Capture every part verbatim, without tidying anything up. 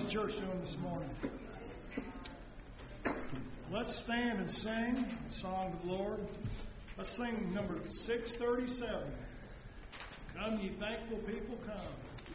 church doing this morning? Let's stand and sing a song to the Lord. Let's sing number six thirty-seven. Come, ye thankful people, come.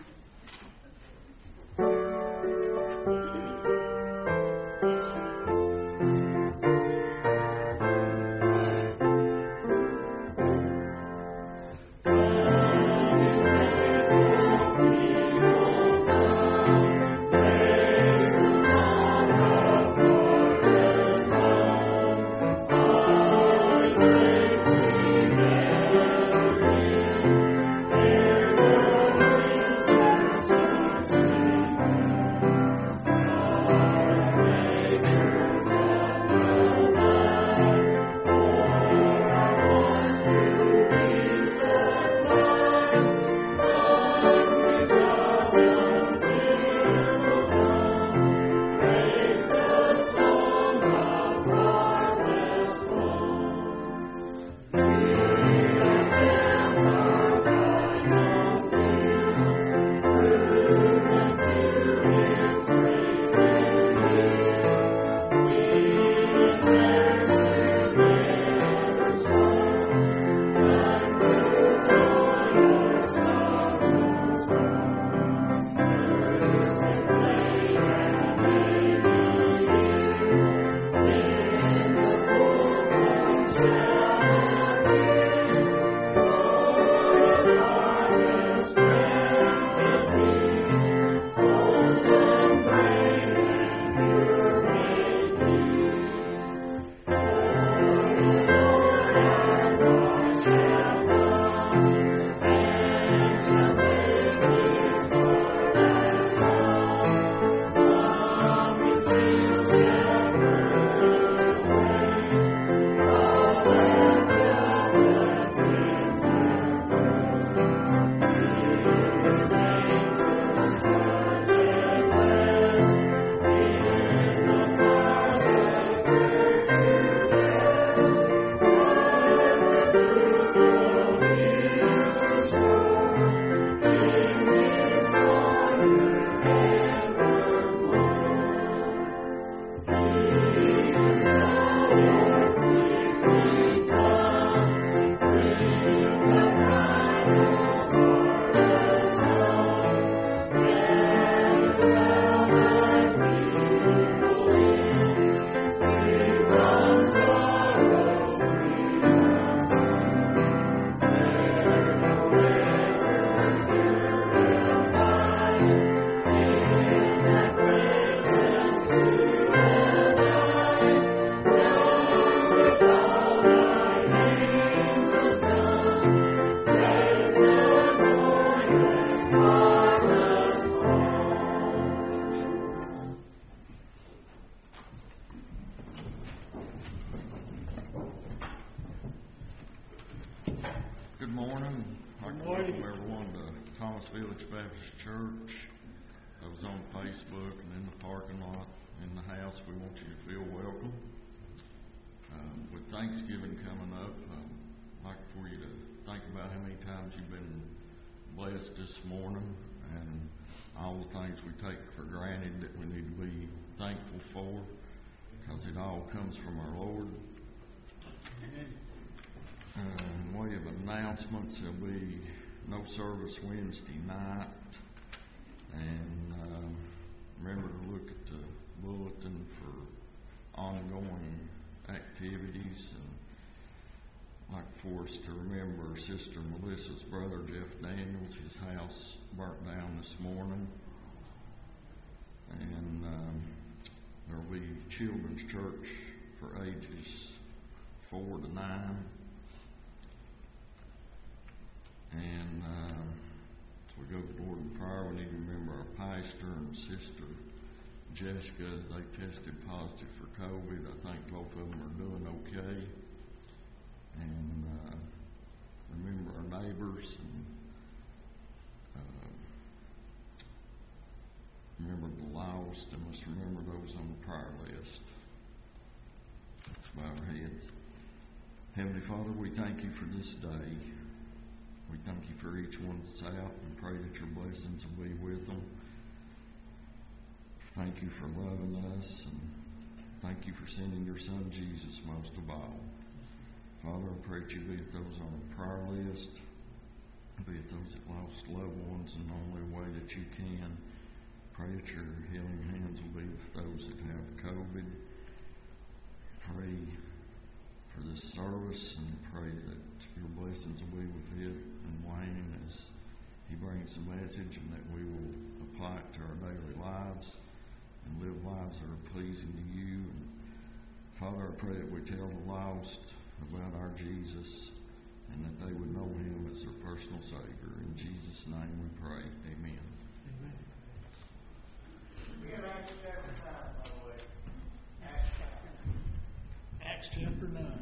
Village Baptist Church, those on Facebook and in the parking lot, in the house, we want you to feel welcome. Um, with Thanksgiving coming up, I'd like for you to think about how many times you've been blessed this morning and all the things we take for granted that we need to be thankful for, because it all comes from our Lord. Um, way of announcements, there'll be no service Wednesday night, and um, remember to look at the bulletin for ongoing activities, and like for us to remember Sister Melissa's brother Jeff Daniels. His house burnt down this morning, and um, there will be children's church for ages four to nine. And um, as we go to the Lord in prayer, we need to remember our pastor and sister Jessica as they tested positive for COVID. I think both of them are doing okay. And uh, remember our neighbors, and uh, remember the lost, and let's remember those on the prayer list. Let's bow our heads. Heavenly Father, we thank you for this day. We thank you for each one that's out and pray that your blessings will be with them. Thank you for loving us, and thank you for sending your son Jesus most of all. Father, I pray that you be with those on the prayer list, be with those that lost loved ones in the only way that you can. Pray that your healing hands will be with those that have COVID. Pray for this service and pray that your blessings will be with it and Wayne as he brings the message, and that we will apply it to our daily lives and live lives that are pleasing to you. And Father, I pray that we tell the lost about our Jesus and that they would know him as their personal Savior. In Jesus' name we pray. Amen. Amen. We have Acts chapter nine, by the way. Acts chapter Acts chapter nine.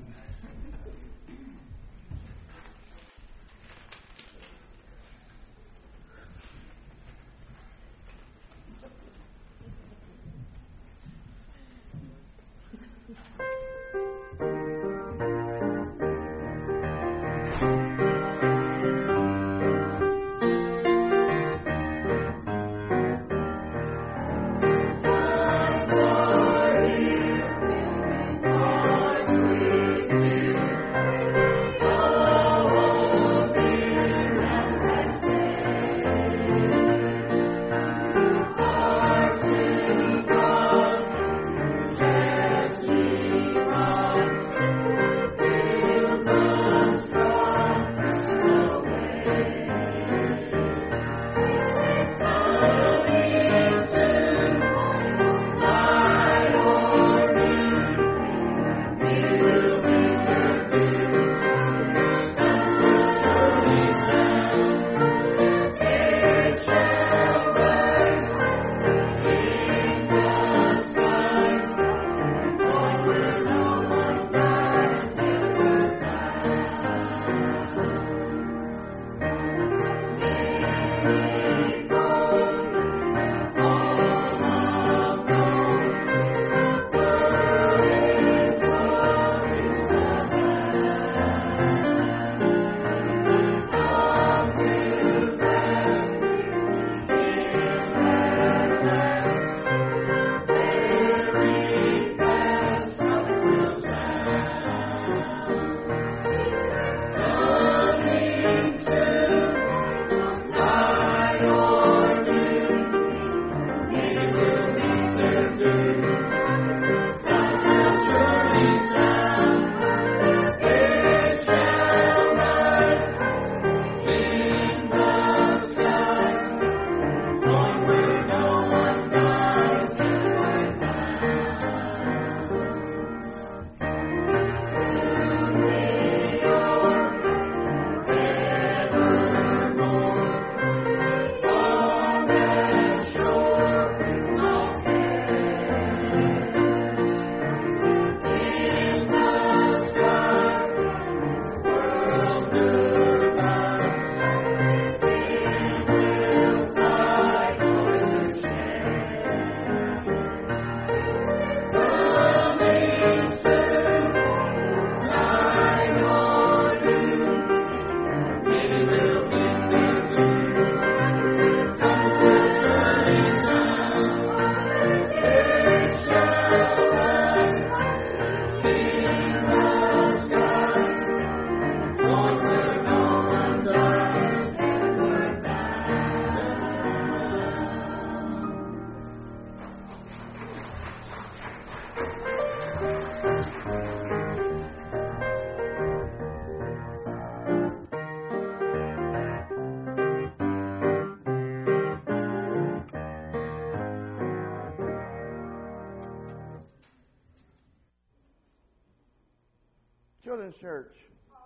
Children's Church.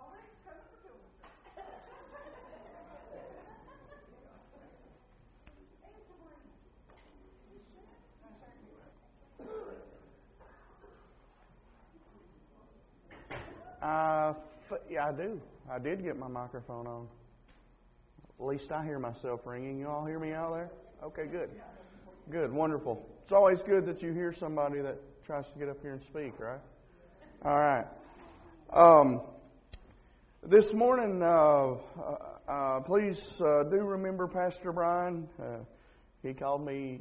Uh, f- yeah, I do. I did get my microphone on. At least I hear myself ringing. You all hear me out there? Okay, good. Good, wonderful. It's always good that you hear somebody that tries to get up here and speak, right? All right. Um, this morning, uh, uh, please uh, do remember Pastor Brian. Uh, he called me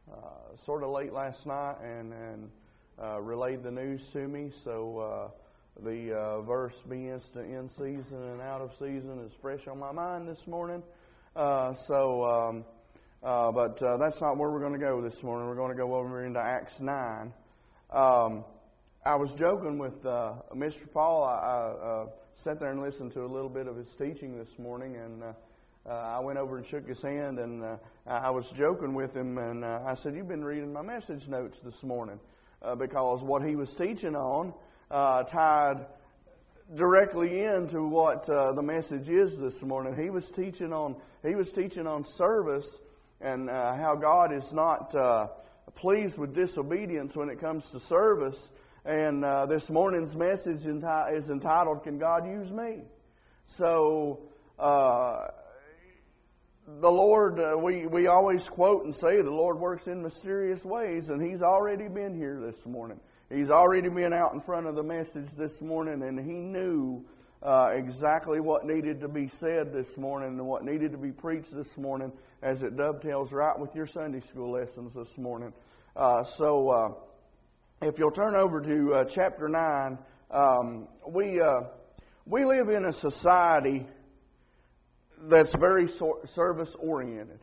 uh, sort of late last night and, and uh, relayed the news to me. So uh, the uh, verse begins to in season and out of season is fresh on my mind this morning. Uh, so, um, uh, but uh, that's not where we're going to go this morning. We're going to go over into Acts nine. Um, I was joking with uh, Mister Paul. I, I uh, sat there and listened to a little bit of his teaching this morning, and uh, uh, I went over and shook his hand, and uh, I was joking with him, and uh, I said, "You've been reading my message notes this morning," uh, because what he was teaching on uh, tied directly into what uh, the message is this morning. He was teaching on he was teaching on service and uh, how God is not uh, pleased with disobedience when it comes to service. And uh, this morning's message enti- is entitled, "Can God Use Me?" So, uh, the Lord, uh, we, we always quote and say the Lord works in mysterious ways, and He's already been here this morning. He's already been out in front of the message this morning, and He knew uh, exactly what needed to be said this morning and what needed to be preached this morning as it dovetails right with your Sunday school lessons this morning. Uh, so, uh, If you'll turn over to uh, chapter nine, um, we uh, we live in a society that's very so- service oriented,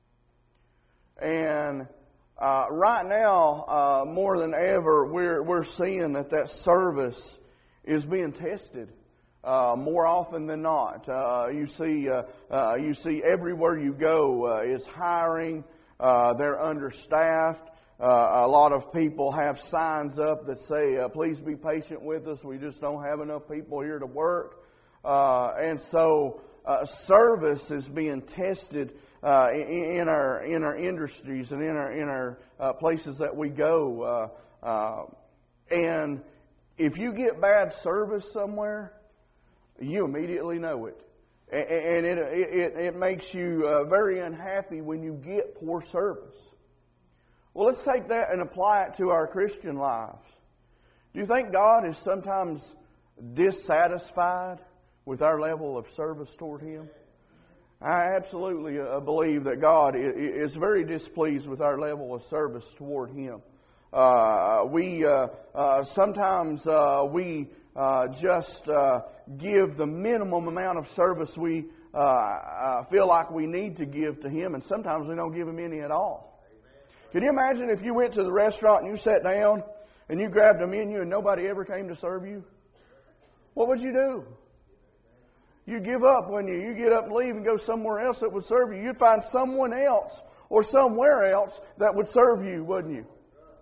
and uh, right now, uh, more than ever, we're we're seeing that that service is being tested uh, more often than not. Uh, you see, uh, uh, you see everywhere you go uh, is hiring. Uh, they're understaffed. Uh, a lot of people have signs up that say, uh, "Please be patient with us. We just don't have enough people here to work." Uh, and so, uh, service is being tested uh, in, in our in our industries and in our in our uh, places that we go. Uh, uh, and if you get bad service somewhere, you immediately know it, and it it, it makes you uh, very unhappy when you get poor service. Well, let's take that and apply it to our Christian lives. Do you think God is sometimes dissatisfied with our level of service toward Him? I absolutely uh, believe that God is very displeased with our level of service toward Him. Uh, we uh, uh, sometimes uh, we uh, just uh, give the minimum amount of service we uh, uh, feel like we need to give to Him, and sometimes we don't give Him any at all. Can you imagine if you went to the restaurant and you sat down and you grabbed a menu and nobody ever came to serve you? What would you do? You'd give up, wouldn't you? You get up and leave and go somewhere else that would serve you. You'd find someone else or somewhere else that would serve you, wouldn't you?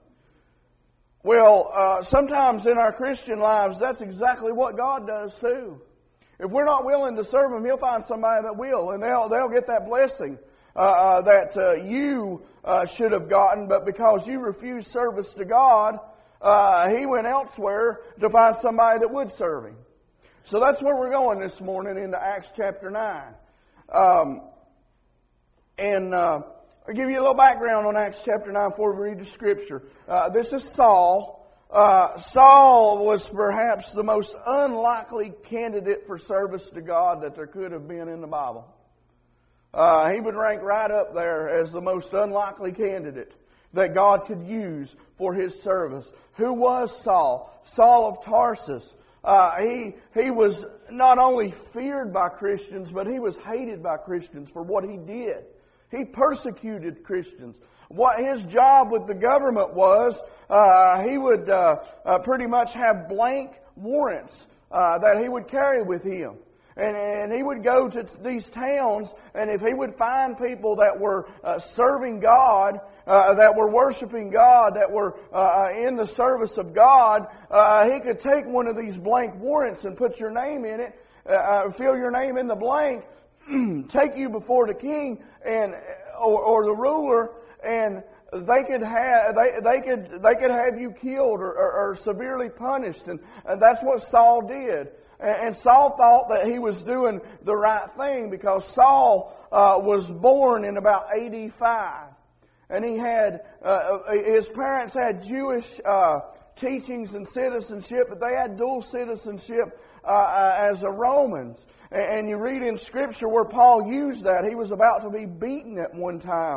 Well, uh, sometimes in our Christian lives, that's exactly what God does too. If we're not willing to serve Him, He'll find somebody that will, and they'll they'll get that blessing Uh, uh, that uh, you uh, should have gotten, but because you refused service to God, uh, He went elsewhere to find somebody that would serve Him. So that's where we're going this morning into Acts chapter nine. Um, and uh, I'll give you a little background on Acts chapter nine before we read the Scripture. Uh, this is Saul. Uh, Saul was perhaps the most unlikely candidate for service to God that there could have been in the Bible. Uh, he would rank right up there as the most unlikely candidate that God could use for His service. Who was Saul? Saul of Tarsus. Uh, he he was not only feared by Christians, but he was hated by Christians for what he did. He persecuted Christians. What his job with the government was, uh, he would uh, uh, pretty much have blank warrants uh, that he would carry with him. And, and he would go to these towns, and if he would find people that were uh, serving God, uh, that were worshiping God, that were uh, in the service of God, uh, he could take one of these blank warrants and put your name in it, uh, fill your name in the blank, take you before the king and or, or the ruler, and they could have they they could they could have you killed or, or, or severely punished, and, and that's what Saul did. And Saul thought that he was doing the right thing because Saul uh, was born in about A D five. And he had, uh, his parents had Jewish uh, teachings and citizenship, but they had dual citizenship uh, uh, as a Romans. And, and you read in Scripture where Paul used that. He was about to be beaten at one time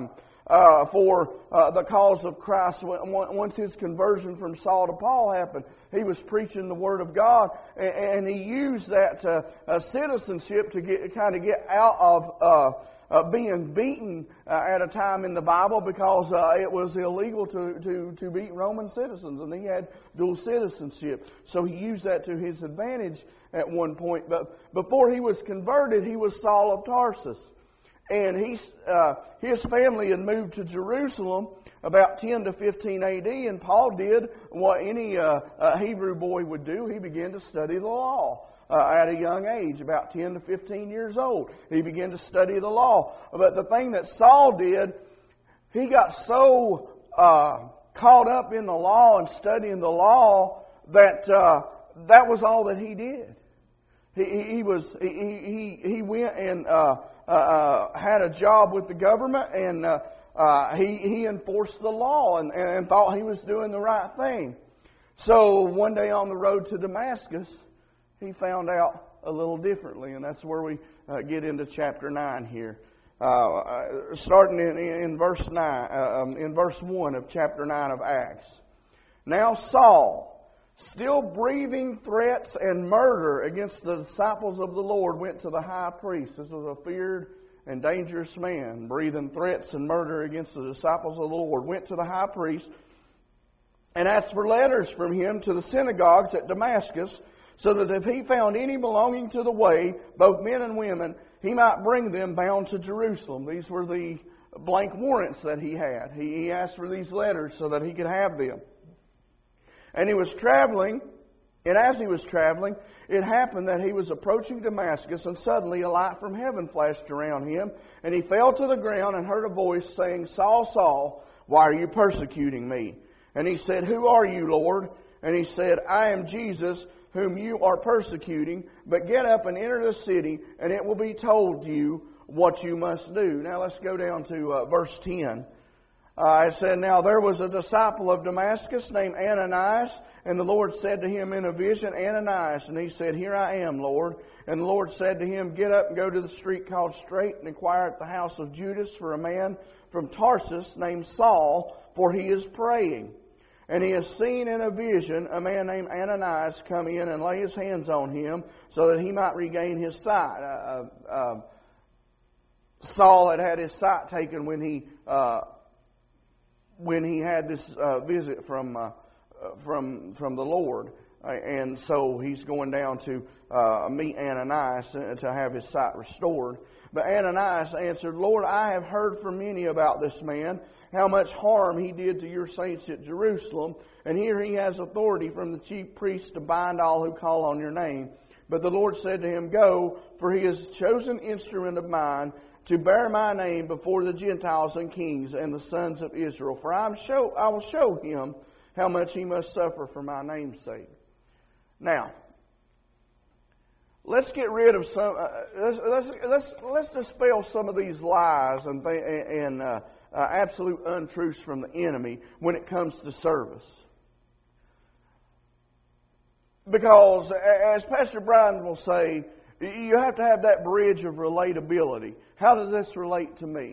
uh, for uh, the cause of Christ. Once his conversion from Saul to Paul happened, he was preaching the Word of God, and, and he used that uh, uh, citizenship to get kind of get out of uh, uh, being beaten uh, at a time in the Bible, because uh, it was illegal to, to, to beat Roman citizens, and he had dual citizenship. So he used that to his advantage at one point. But before he was converted, he was Saul of Tarsus. And he, uh, his family had moved to Jerusalem about ten to fifteen A D, and Paul did what any uh, uh, Hebrew boy would do. He began to study the law uh, at a young age, about ten to fifteen years old. He began to study the law. But the thing that Saul did, he got so uh, caught up in the law and studying the law that uh, that was all that he did. He, he, he was he he he went and uh, uh, uh, had a job with the government, and uh, uh, he he enforced the law and, and thought he was doing the right thing. So one day on the road to Damascus, he found out a little differently, and that's where we uh, get into chapter nine here, uh, starting in, in verse nine, uh, um, in verse one of chapter nine of Acts. Now Saul, still breathing threats and murder against the disciples of the Lord, went to the high priest. This was a feared and dangerous man, breathing threats and murder against the disciples of the Lord. Went to the high priest and asked for letters from him to the synagogues at Damascus, so that if he found any belonging to the way, both men and women, he might bring them bound to Jerusalem. These were the blank warrants that he had. He, he asked for these letters so that he could have them. And he was traveling, and as he was traveling, it happened that he was approaching Damascus, and suddenly a light from heaven flashed around him, and he fell to the ground and heard a voice saying, Saul, Saul, why are you persecuting me? And he said, Who are you, Lord? And he said, I am Jesus, whom you are persecuting, but get up and enter the city, and it will be told you what you must do. Now let's go down to uh, verse ten. Uh, it said, Now there was a disciple of Damascus named Ananias, and the Lord said to him in a vision, Ananias. And he said, Here I am, Lord. And the Lord said to him, Get up and go to the street called Straight, and inquire at the house of Judas for a man from Tarsus named Saul, for he is praying. And he has seen in a vision a man named Ananias come in and lay his hands on him, so that he might regain his sight. Uh, uh, Saul had had his sight taken when he... Uh, when he had this uh, visit from uh, from from the Lord. Uh, and so he's going down to uh, meet Ananias to have his sight restored. But Ananias answered, Lord, I have heard from many about this man, how much harm he did to your saints at Jerusalem. And here he has authority from the chief priests to bind all who call on your name. But the Lord said to him, Go, for he is a chosen instrument of mine, to bear my name before the Gentiles and kings and the sons of Israel. For I, am show, I will show him how much he must suffer for my name's sake. Now, let's get rid of some. Uh, let's, let's let's let's dispel some of these lies and th- and uh, uh, absolute untruths from the enemy when it comes to service. Because, as Pastor Brian will say, you have to have that bridge of relatability. How does this relate to me?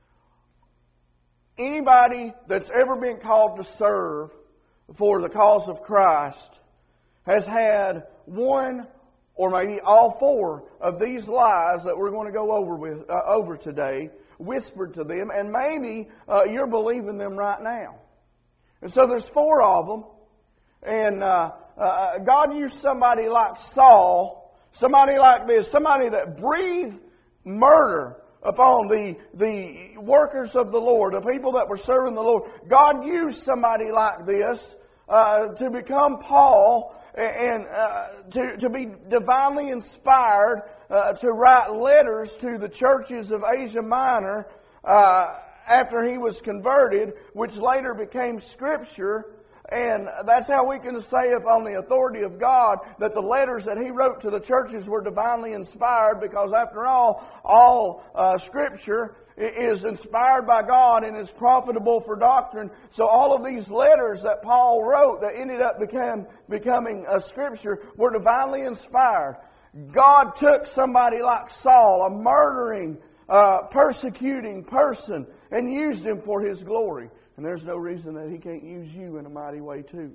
Anybody that's ever been called to serve for the cause of Christ has had one or maybe all four of these lies that we're going to go over with uh, over today whispered to them, and maybe uh, you're believing them right now. And so there's four of them, and uh, uh, God used somebody like Saul. Somebody like this, somebody that breathed murder upon the, the workers of the Lord, the people that were serving the Lord. God used somebody like this uh, to become Paul and uh, to, to be divinely inspired uh, to write letters to the churches of Asia Minor uh, after he was converted, which later became Scripture. And that's how we can say upon the authority of God that the letters that he wrote to the churches were divinely inspired, because after all, all uh, Scripture is inspired by God and is profitable for doctrine. So all of these letters that Paul wrote that ended up became, becoming a Scripture were divinely inspired. God took somebody like Saul, a murdering uh, persecuting person and used him for His glory. And there's no reason that He can't use you in a mighty way too.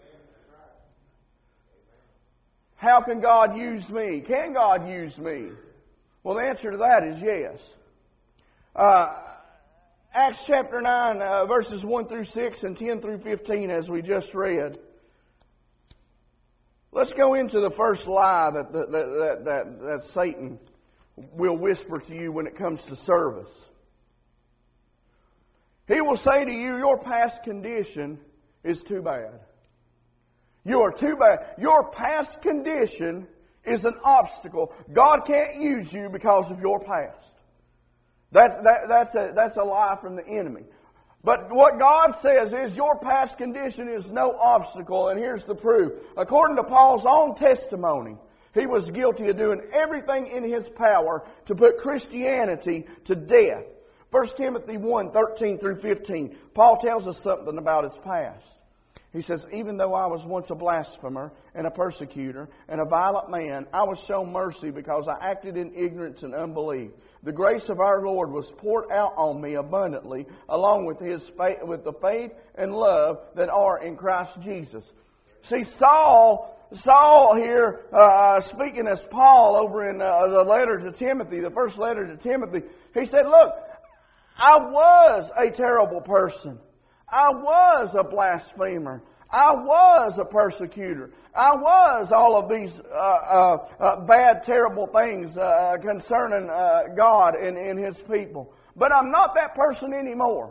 How can God use me? Can God use me? Well, the answer to that is yes. Uh, Acts chapter nine, uh, verses one through six and ten through fifteen, as we just read. Let's go into the first lie that, that, that, that, that Satan will whisper to you when it comes to service. He will say to you, your past condition is too bad. You are too bad. Your past condition is an obstacle. God can't use you because of your past. That, that, that's, a, that's a lie from the enemy. But what God says is your past condition is no obstacle, and here's the proof. According to Paul's own testimony, he was guilty of doing everything in his power to put Christianity to death. First Timothy one, thirteen through fifteen, Paul tells us something about his past. He says, even though I was once a blasphemer and a persecutor and a violent man, I was shown mercy because I acted in ignorance and unbelief. The grace of our Lord was poured out on me abundantly, along with His faith, with the faith and love that are in Christ Jesus. See, Saul, Saul here, uh, speaking as Paul over in uh, the letter to Timothy, the first letter to Timothy, he said, look, I was a terrible person. I was a blasphemer. I was a persecutor. I was all of these uh, uh, uh, bad, terrible things uh, concerning uh, God and, and His people. But I'm not that person anymore.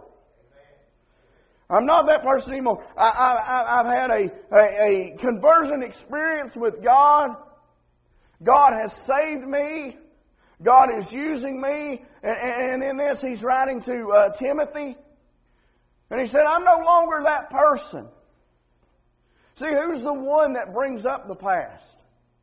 I'm not that person anymore. I, I, I've had a, a, a conversion experience with God. God has saved me. God is using me. And, and in this, He's writing to uh, Timothy. And he said, I'm no longer that person. See, who's the one that brings up the past?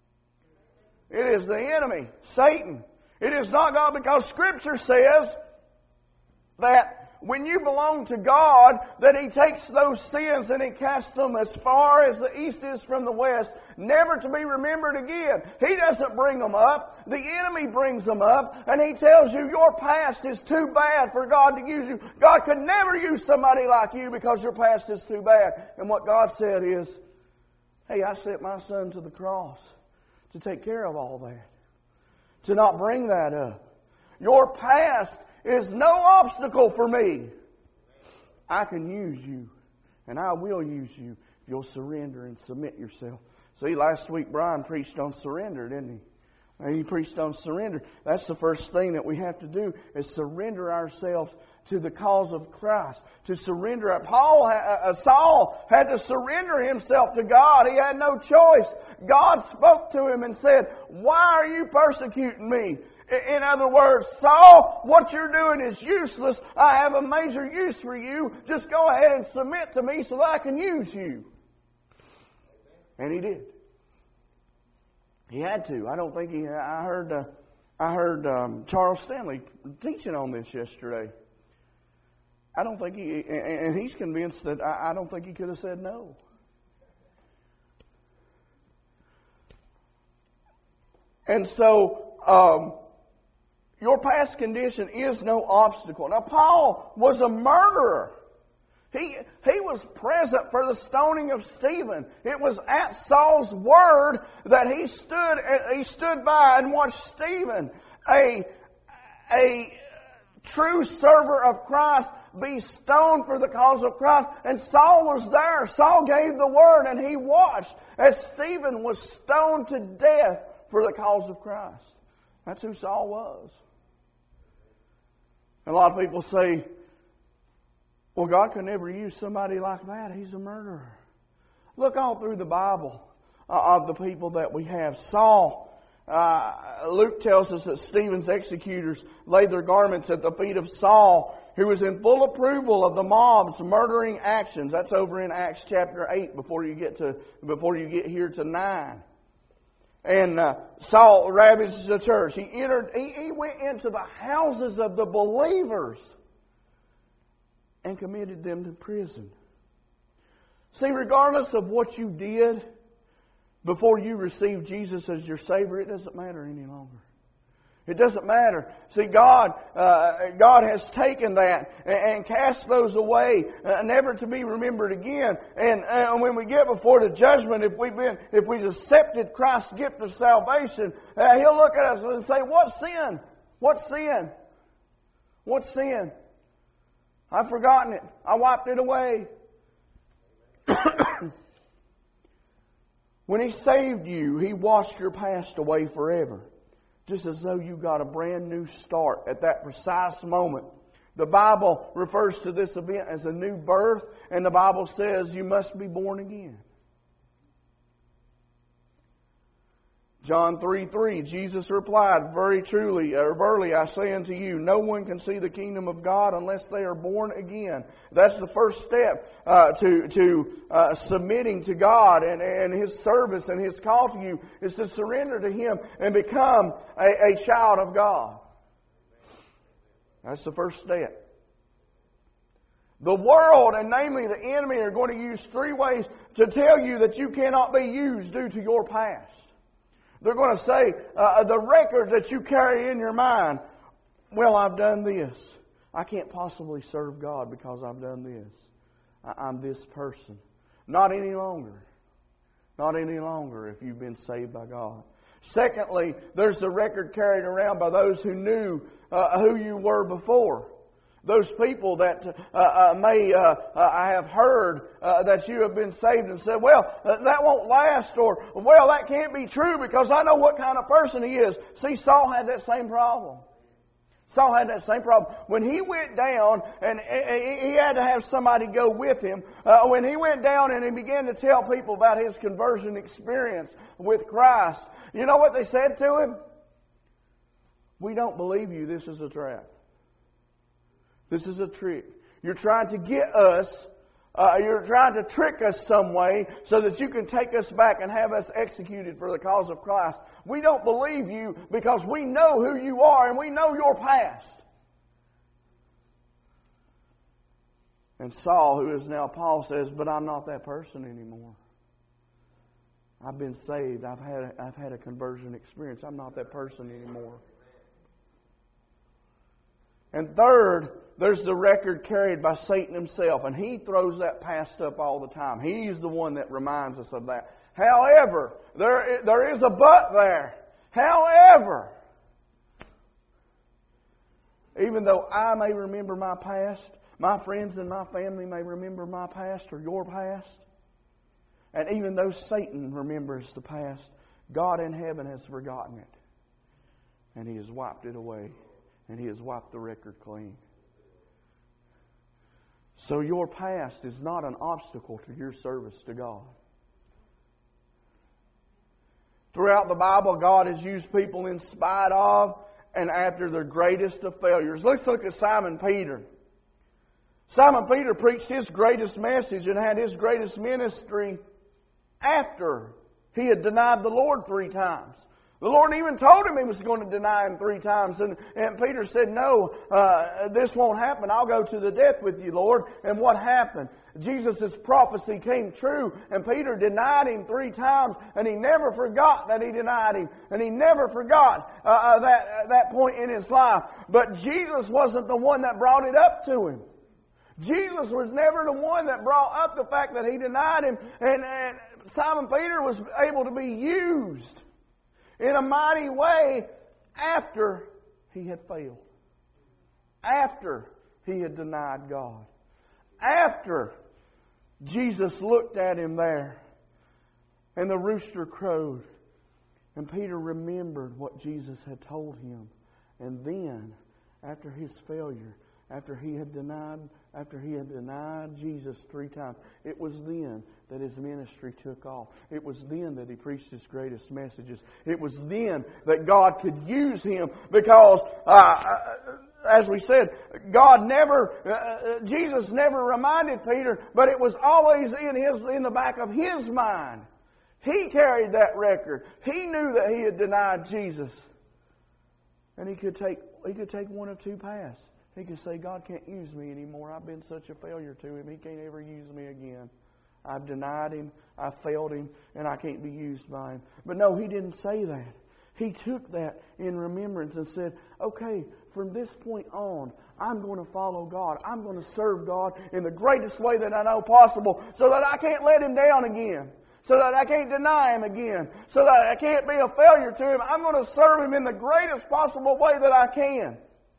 It is the enemy, Satan. It is not God, because Scripture says that when you belong to God, that He takes those sins and He casts them as far as the east is from the west, never to be remembered again. He doesn't bring them up. The enemy brings them up, and he tells you your past is too bad for God to use you. God could never use somebody like you because your past is too bad. And what God said is, hey, I sent my Son to the cross to take care of all that, to not bring that up. Your past is no obstacle for me. I can use you, and I will use you if you'll surrender and submit yourself. See, last week Brian preached on surrender, didn't he? He preached on surrender. That's the first thing that we have to do, is surrender ourselves to the cause of Christ. To surrender. Paul, uh, Saul had to surrender himself to God. He had no choice. God spoke to him and said, why are you persecuting me? In other words, Saul, what you're doing is useless. I have a major use for you. Just go ahead and submit to me so that I can use you. And he did. He had to. I don't think he. I heard. Uh, I heard um, Charles Stanley teaching on this yesterday. I don't think he, and he's convinced that I, I don't think he could have said no. And so, um, your past condition is no obstacle. Now, Paul was a murderer. He, he was present for the stoning of Stephen. It was at Saul's word that he stood, he stood by and watched Stephen, a, a true server of Christ, be stoned for the cause of Christ. And Saul was there. Saul gave the word, and he watched as Stephen was stoned to death for the cause of Christ. That's who Saul was. And a lot of people say, well, God could never use somebody like that. He's a murderer. Look all through the Bible uh, of the people that we have. Saul, uh, Luke tells us that Stephen's executors laid their garments at the feet of Saul, who was in full approval of the mob's murdering actions. That's over in Acts chapter eight before you get to before you get here to nine. And uh, Saul ravaged the church. He entered. He, he went into the houses of the believers and committed them to prison. See, regardless of what you did before you received Jesus as your Savior, it doesn't matter any longer. It doesn't matter. See, God, uh, God has taken that and, and cast those away, uh, never to be remembered again. And, and when we get before the judgment, if we've been, if we've accepted Christ's gift of salvation, uh, He'll look at us and say, "What sin? What sin? What sin? I've forgotten it. I wiped it away." When He saved you, He washed your past away forever. Just as though you got a brand new start at that precise moment. The Bible refers to this event as a new birth, and the Bible says you must be born again. John three three, Jesus replied, "Very truly, or verily I say unto you, no one can see the kingdom of God unless they are born again." That's the first step uh, to to uh, submitting to God and, and His service and His call to you is to surrender to Him and become a, a child of God. That's the first step. The world, and namely the enemy, are going to use three ways to tell you that you cannot be used due to your past. They're going to say, uh, the record that you carry in your mind, "Well, I've done this. I can't possibly serve God because I've done this. I- I'm this person." Not any longer. Not any longer if you've been saved by God. Secondly, there's the record carried around by those who knew uh, who you were before. Those people that uh, uh, may uh, uh, have heard uh, that you have been saved and said, "Well, uh, that won't last," or, "Well, that can't be true because I know what kind of person he is." See, Saul had that same problem. Saul had that same problem. When he went down, and he had to have somebody go with him, uh, when he went down and he began to tell people about his conversion experience with Christ, you know what they said to him? "We don't believe you. This is a trap. This is a trick. You're trying to get us, uh, you're trying to trick us some way so that you can take us back and have us executed for the cause of Christ. We don't believe you because we know who you are and we know your past." And Saul, who is now Paul, says, "But I'm not that person anymore. I've been saved. I've had a, I've had a conversion experience. I'm not that person anymore." And third, there's the record carried by Satan himself, and he throws that past up all the time. He's the one that reminds us of that. However, there, there is a but there. However, even though I may remember my past, my friends and my family may remember my past or your past, and even though Satan remembers the past, God in heaven has forgotten it, and He has wiped it away. And He has wiped the record clean. So your past is not an obstacle to your service to God. Throughout the Bible, God has used people in spite of and after their greatest of failures. Let's look at Simon Peter. Simon Peter preached his greatest message and had his greatest ministry after he had denied the Lord three times. The Lord even told him He was going to deny Him three times. And, and Peter said, "No, uh, this won't happen. I'll go to the death with you, Lord." And what happened? Jesus' prophecy came true. And Peter denied Him three times. And he never forgot that he denied Him. And he never forgot uh, uh, that, uh, that point in his life. But Jesus wasn't the one that brought it up to him. Jesus was never the one that brought up the fact that he denied Him. And, and Simon Peter was able to be used in a mighty way after he had failed. After he had denied God. After Jesus looked at him there and the rooster crowed and Peter remembered what Jesus had told him. And then, after his failure, after he had denied, after he had denied Jesus three times, it was then that his ministry took off. It was then that he preached his greatest messages. It was then that God could use him because, uh, as we said, God never, uh, Jesus never reminded Peter, but it was always in his, in the back of his mind. He carried that record. He knew that he had denied Jesus, and he could take he could take one of two paths. He could say, "God can't use me anymore. I've been such a failure to Him. He can't ever use me again. I've denied Him. I failed Him. And I can't be used by Him." But no, he didn't say that. He took that in remembrance and said, okay, from this point on, I'm going to follow God. I'm going to serve God in the greatest way that I know possible so that I can't let Him down again. So that I can't deny Him again. So that I can't be a failure to Him. I'm going to serve Him in the greatest possible way that I can.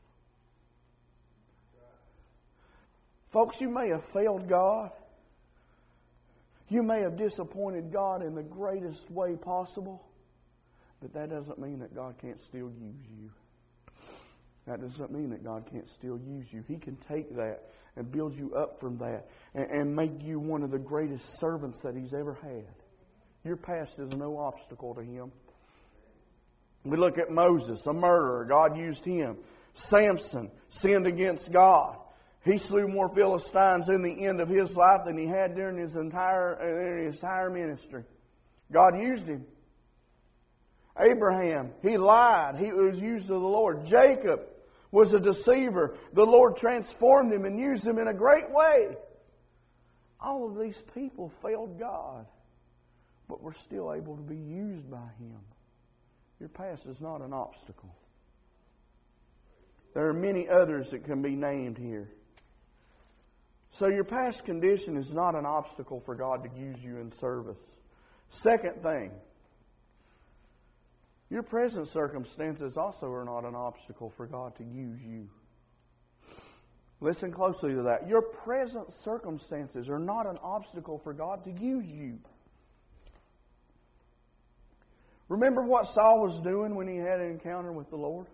Folks, you may have failed God. You may have disappointed God in the greatest way possible. But that doesn't mean that God can't still use you. That doesn't mean that God can't still use you. He can take that and build you up from that and, and make you one of the greatest servants that He's ever had. Your past is no obstacle to Him. We look at Moses, a murderer. God used him. Samson sinned against God. He slew more Philistines in the end of his life than he had during his entire, during his entire ministry. God used him. Abraham, he lied. He was used of the Lord. Jacob was a deceiver. The Lord transformed him and used him in a great way. All of these people failed God, but were still able to be used by Him. Your past is not an obstacle. There are many others that can be named here. So your past condition is not an obstacle for God to use you in service. Second thing, your present circumstances also are not an obstacle for God to use you. Listen closely to that. Your present circumstances are not an obstacle for God to use you. Remember what Saul was doing when he had an encounter with the Lord?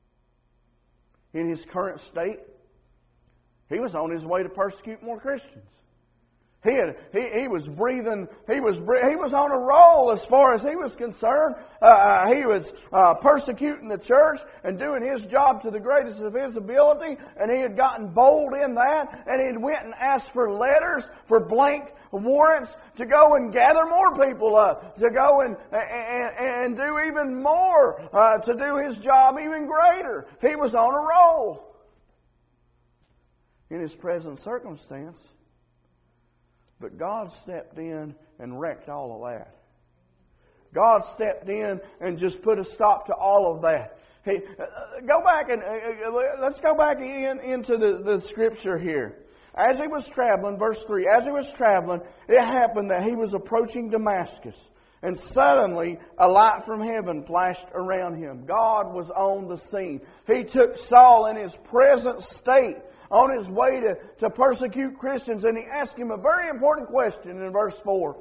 In his current state, he was on his way to persecute more Christians. He had, he, he was breathing, he was he was on a roll as far as he was concerned. Uh, he was uh, persecuting the church and doing his job to the greatest of his ability, and he had gotten bold in that, and he went and asked for letters, for blank warrants to go and gather more people up, to go and and, and do even more, uh, to do his job even greater. He was on a roll in his present circumstance. But God stepped in and wrecked all of that. God stepped in and just put a stop to all of that. Hey, uh, go back and uh, let's go back in into the, the scripture here. As he was traveling, verse three, as he was traveling, it happened that he was approaching Damascus. And suddenly, a light from heaven flashed around him. God was on the scene. He took Saul in his present state, on his way to, to persecute Christians, and he asked him a very important question in verse four.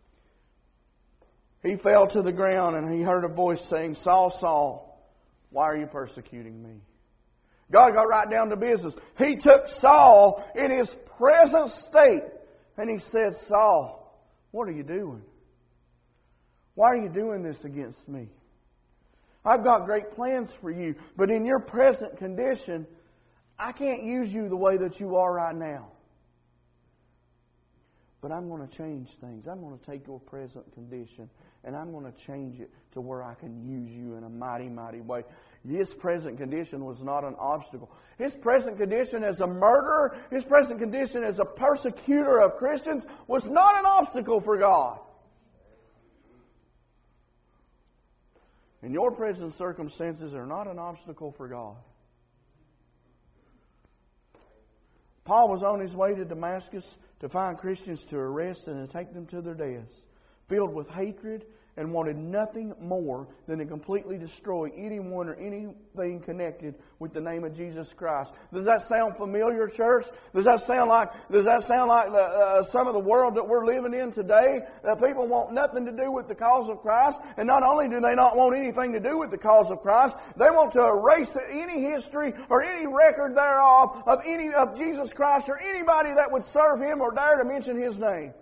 He fell to the ground and he heard a voice saying, Saul, Saul, why are you persecuting me? God got right down to business. He took Saul in his present state and he said, Saul, what are you doing? Why are you doing this against me? I've got great plans for you, but in your present condition, I can't use you the way that you are right now. But I'm going to change things. I'm going to take your present condition and I'm going to change it to where I can use you in a mighty, mighty way. His present condition was not an obstacle. His present condition as a murderer, his present condition as a persecutor of Christians was not an obstacle for God. And your present circumstances are not an obstacle for God. Paul was on his way to Damascus to find Christians to arrest and to take them to their deaths, filled with hatred and wanted nothing more than to completely destroy anyone or anything connected with the name of Jesus Christ. Does that sound familiar, church? Does that sound like does that sound like the, uh, some of the world that we're living in today? That people want nothing to do with the cause of Christ, and not only do they not want anything to do with the cause of Christ, they want to erase any history or any record thereof of any of Jesus Christ or anybody that would serve Him or dare to mention His name.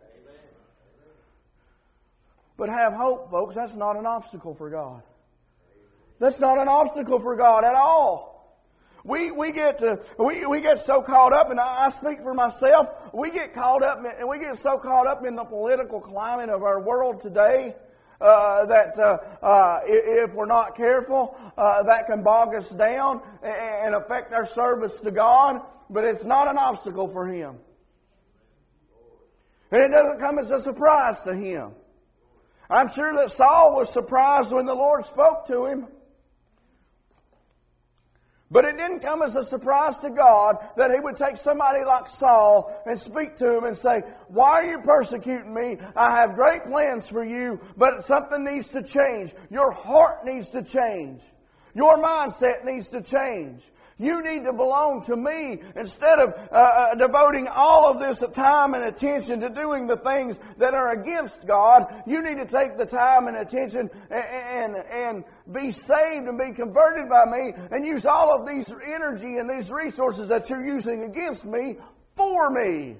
But have hope, folks. That's not an obstacle for God. That's not an obstacle for God at all. We we get to, we we get so caught up, and I, I speak for myself. We get caught up, and we get so caught up in the political climate of our world today uh, that uh, uh, if we're not careful, uh, that can bog us down and affect our service to God. But it's not an obstacle for Him, and it doesn't come as a surprise to Him. I'm sure that Saul was surprised when the Lord spoke to him. But it didn't come as a surprise to God that He would take somebody like Saul and speak to him and say, why are you persecuting me? I have great plans for you, but something needs to change. Your heart needs to change. Your mindset needs to change. You need to belong to me instead of uh, uh, devoting all of this time and attention to doing the things that are against God. You need to take the time and attention and, and, and be saved and be converted by me and use all of these energy and these resources that you're using against me for me.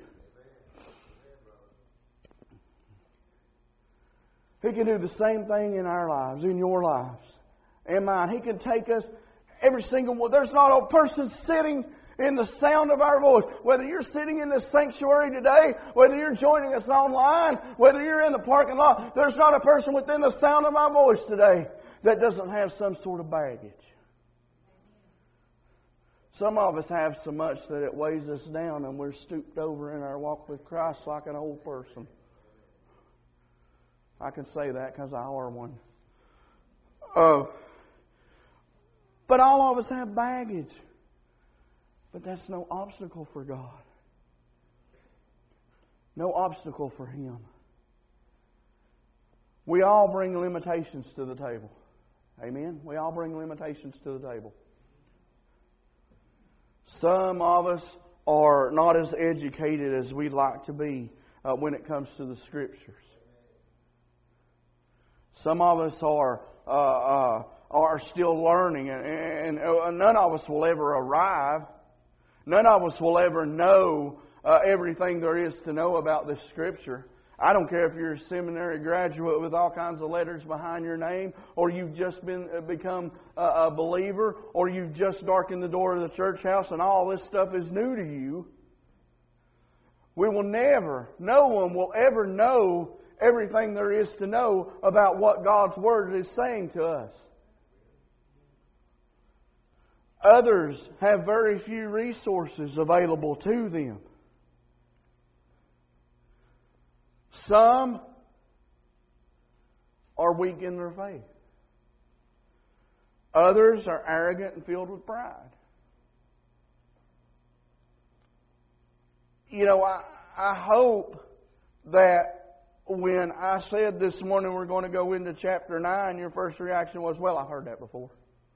He can do the same thing in our lives, in your lives and mine. He can take us every single one. There's not a person sitting in the sound of our voice. Whether you're sitting in this sanctuary today, whether you're joining us online, whether you're in the parking lot, there's not a person within the sound of my voice today that doesn't have some sort of baggage. Some of us have so much that it weighs us down and we're stooped over in our walk with Christ like an old person. I can say that because I are one. Uh, But all of us have baggage. But that's no obstacle for God. No obstacle for Him. We all bring limitations to the table. Amen? We all bring limitations to the table. Some of us are not as educated as we'd like to be uh, when it comes to the Scriptures. Some of us are... Uh, uh, are still learning, and, and none of us will ever arrive. None of us will ever know uh, everything there is to know about this Scripture. I don't care if you're a seminary graduate with all kinds of letters behind your name, or you've just been uh, become a, a believer, or you've just darkened the door of the church house and all this stuff is new to you. We will never, no one will ever know everything there is to know about what God's Word is saying to us. Others have very few resources available to them. Some are weak in their faith. Others are arrogant and filled with pride. You know, I, I hope that when I said this morning we're going to go into chapter nine, your first reaction was, well, I've heard that before.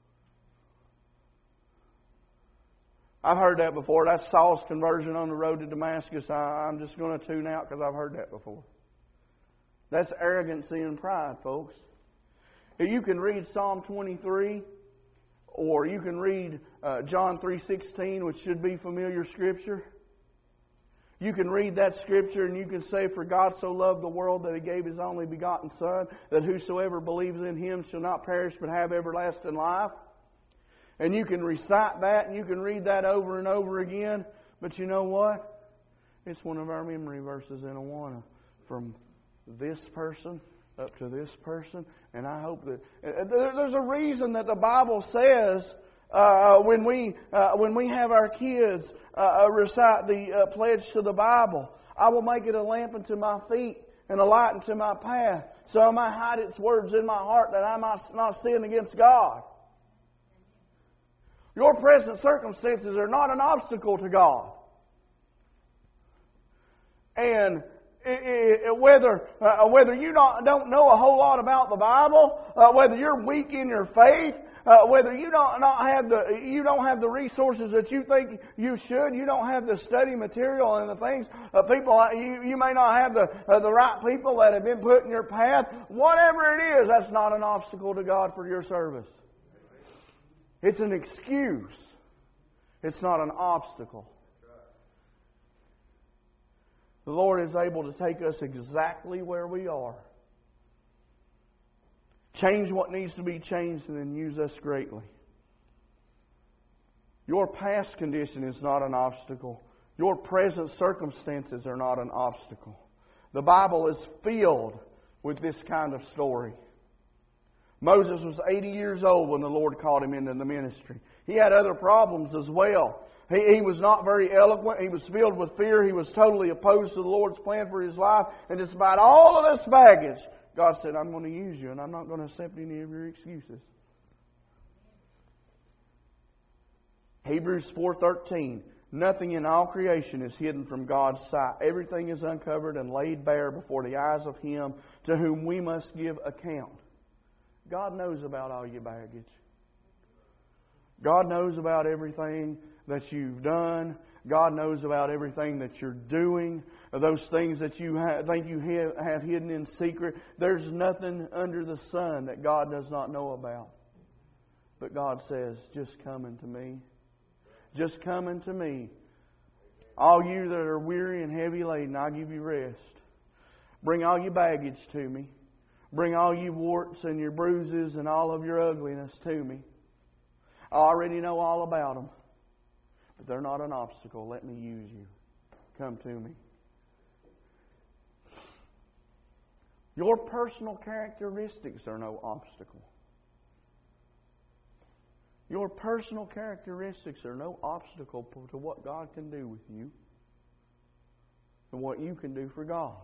I've heard that before. That's Saul's conversion on the road to Damascus. I, I'm just going to tune out because I've heard that before. That's arrogancy and pride, folks. You can read Psalm twenty-three, or you can read uh, John three sixteen, which should be familiar Scripture. You can read that Scripture and you can say, for God so loved the world that He gave His only begotten Son, that whosoever believes in Him shall not perish but have everlasting life. And you can recite that and you can read that over and over again. But you know what? It's one of our memory verses in Awana. From this person up to this person. And I hope that... There's a reason that the Bible says uh, when we uh, when we have our kids uh, recite the uh, pledge to the Bible, I will make it a lamp unto my feet and a light unto my path. So I might hide its words in my heart that I might not sin against God. Your present circumstances are not an obstacle to God. And it, it, whether uh, whether you not, don't know a whole lot about the Bible, uh, whether you're weak in your faith, uh, whether you don't not have the you don't have the resources that you think you should, you don't have the study material and the things uh, people you you may not have the uh, the right people that have been put in your path. Whatever it is, that's not an obstacle to God for your service. It's an excuse. It's not an obstacle. The Lord is able to take us exactly where we are, change what needs to be changed, and then use us greatly. Your past condition is not an obstacle. Your present circumstances are not an obstacle. The Bible is filled with this kind of story. Moses was eighty years old when the Lord called him into the ministry. He had other problems as well. He, he was not very eloquent. He was filled with fear. He was totally opposed to the Lord's plan for his life. And despite all of this baggage, God said, I'm going to use you and I'm not going to accept any of your excuses. Hebrews four thirteen. Nothing in all creation is hidden from God's sight. Everything is uncovered and laid bare before the eyes of Him to whom we must give account. God knows about all your baggage. God knows about everything that you've done. God knows about everything that you're doing. Those things that you ha- think you have, have hidden in secret. There's nothing under the sun that God does not know about. But God says, just come unto me. Just come unto me. All you that are weary and heavy laden, I'll give you rest. Bring all your baggage to me. Bring all your warts and your bruises and all of your ugliness to me. I already know all about them. But they're not an obstacle. Let me use you. Come to me. Your personal characteristics are no obstacle. Your personal characteristics are no obstacle to what God can do with you and what you can do for God.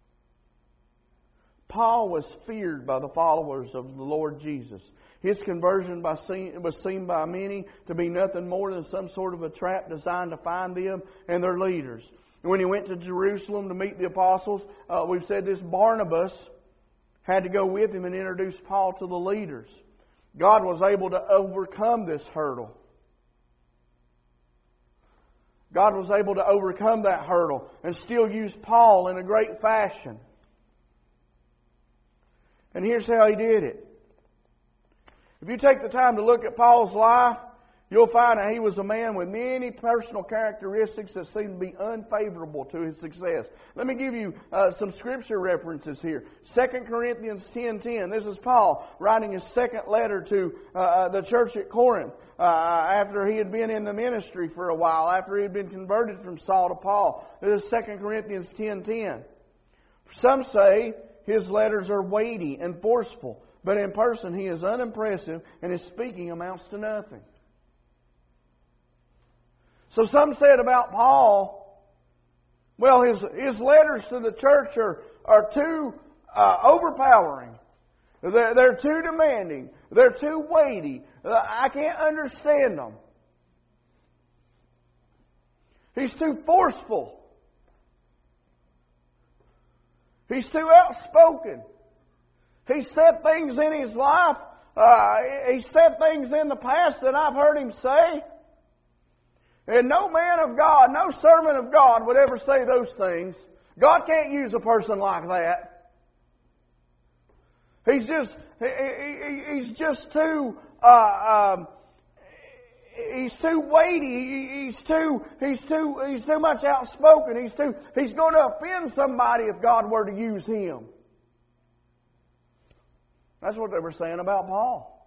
Paul was feared by the followers of the Lord Jesus. His conversion by seen, was seen by many to be nothing more than some sort of a trap designed to find them and their leaders. And when he went to Jerusalem to meet the apostles, uh, we've said this, Barnabas had to go with him and introduce Paul to the leaders. God was able to overcome this hurdle. God was able to overcome that hurdle and still use Paul in a great fashion. And here's how He did it. If you take the time to look at Paul's life, you'll find that he was a man with many personal characteristics that seemed to be unfavorable to his success. Let me give you uh, some scripture references here. Second Corinthians ten ten. This is Paul writing his second letter to uh, the church at Corinth uh, after he had been in the ministry for a while, after he had been converted from Saul to Paul. This is Second Corinthians ten ten. Some say his letters are weighty and forceful, but in person he is unimpressive and his speaking amounts to nothing. So some said about Paul, well, his, his letters to the church are, are too uh, overpowering. They're, they're too demanding. They're too weighty. Uh, I can't understand them. He's too forceful. He's too outspoken. He said things in his life. Uh, he said things in the past that I've heard him say. And no man of God, no servant of God would ever say those things. God can't use a person like that. He's just, he, he, he's just too, uh, um, he's too weighty. He's too, he's too, he's too much outspoken. He's too, he's going to offend somebody if God were to use him. That's what they were saying about Paul.